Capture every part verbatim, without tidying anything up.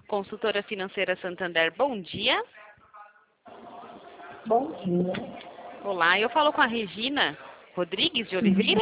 Consultora Financeira Santander, bom dia. Bom dia. Olá, eu falo com a Regina Rodrigues de Oliveira.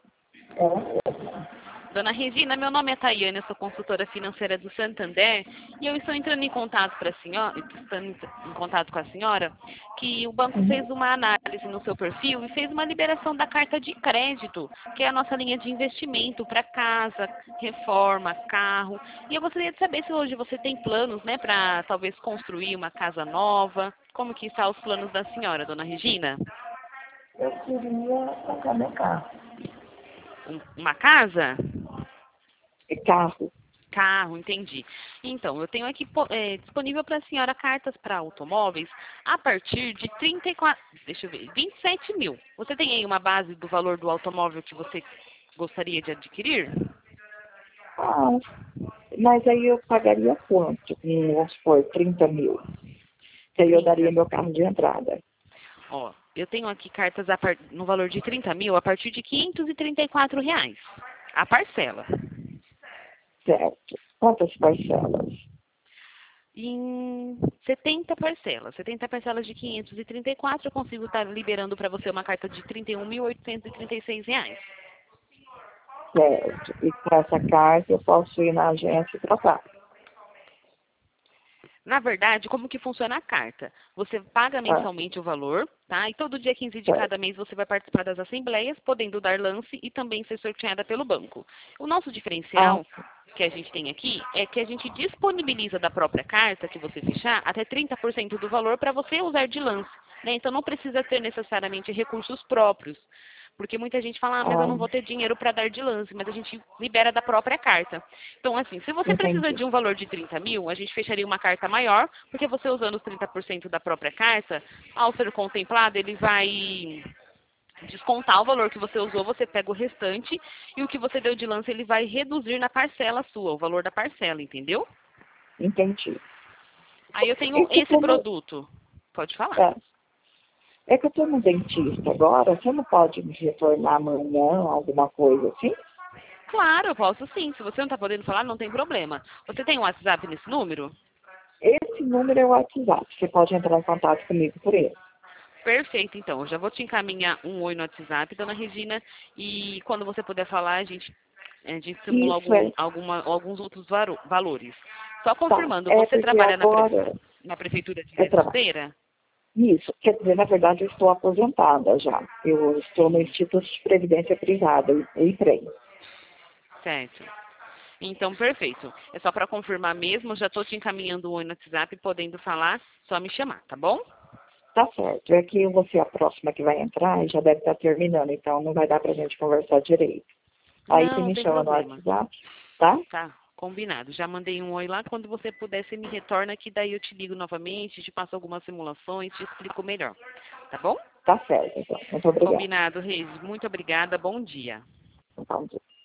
É, Dona Regina, meu nome é Tayane, eu sou consultora financeira do Santander e eu estou entrando em contato para a senhora, estando em contato com a senhora, que o banco fez uma análise no seu perfil e fez uma liberação da carta de crédito, que é a nossa linha de investimento para casa, reforma, carro. E eu gostaria de saber se hoje você tem planos, né, para talvez construir uma casa nova. Como que estão os planos da senhora, Dona Regina? eu queria pagar meu carro. Um- uma casa? E carro. Carro, entendi. Então, eu tenho aqui po- é, disponível para a senhora cartas para automóveis a partir de trinta e quatro, deixa eu ver, vinte e sete mil. Você tem aí uma base do valor do automóvel que você gostaria de adquirir? Ah, mas aí eu pagaria quanto? Hum, vamos supor, trinta mil. Que aí eu daria trinta. meu carro de entrada. Ó, eu tenho aqui cartas a par- no valor de trinta mil a partir de quinhentos e trinta e quatro reais. A parcela. Certo. Quantas parcelas? Em setenta parcelas. setenta parcelas de quinhentos e trinta e quatro, eu consigo estar liberando para você uma carta de trinta e um mil oitocentos e trinta e seis reais. Certo. E com essa carta eu posso ir na agência e trocar. Na verdade, como que funciona a carta? Você paga Ah, mensalmente o valor, tá? E todo dia quinze de certo. cada mês você vai participar das assembleias, podendo dar lance e também ser sorteada pelo banco. O nosso Ah, diferencial que a gente tem aqui é que a gente disponibiliza da própria carta que você fechar até trinta por cento do valor para você usar de lance, né? Então não precisa ter necessariamente recursos próprios. Porque muita gente fala, ah, mas eu ah, não vou ter dinheiro para dar de lance, mas a gente libera da própria carta. Então, assim, se você precisa entendi. de um valor de trinta mil, a gente fecharia uma carta maior, porque você usando os trinta por cento da própria carta, ao ser contemplado, ele vai descontar o valor que você usou, você pega o restante, e o que você deu de lance, ele vai reduzir na parcela sua, o valor da parcela, entendeu? Entendi. Aí eu tenho E que esse como, produto. Pode falar. é, é que eu estou no dentista agora, você não pode me retornar amanhã, alguma coisa assim? Claro, eu posso sim. Se você não está podendo falar, não tem problema. Você tem um WhatsApp nesse número? Esse número é o WhatsApp, você pode entrar em contato comigo por ele. Perfeito, então. Eu já vou te encaminhar um oi no WhatsApp, dona Regina, e quando você puder falar, a gente, a gente simula Isso algum, é, alguma, alguns outros varo- valores. Só tá, confirmando, é você porque trabalha na, pre- agora na prefeitura de é Ilha trabalho. Solteira? Isso, quer dizer, na verdade eu estou aposentada já. Eu estou no Instituto de Previdência Privada, e IPREM. Certo. Então, perfeito. É só para confirmar mesmo, já estou te encaminhando um oi no WhatsApp, podendo falar, só me chamar, tá bom? Tá certo, é que você é a próxima que vai entrar e já deve estar terminando, então não vai dar pra gente conversar direito. Aí você Não, me sem chama no problema. WhatsApp, tá? Tá, combinado. Já mandei um oi lá. Quando você puder, você me retorna que daí eu te ligo novamente, te passo algumas simulações, te explico melhor. Tá bom? Tá certo, então. Muito obrigada. Combinado, Reis. Muito obrigada. Bom dia. Então,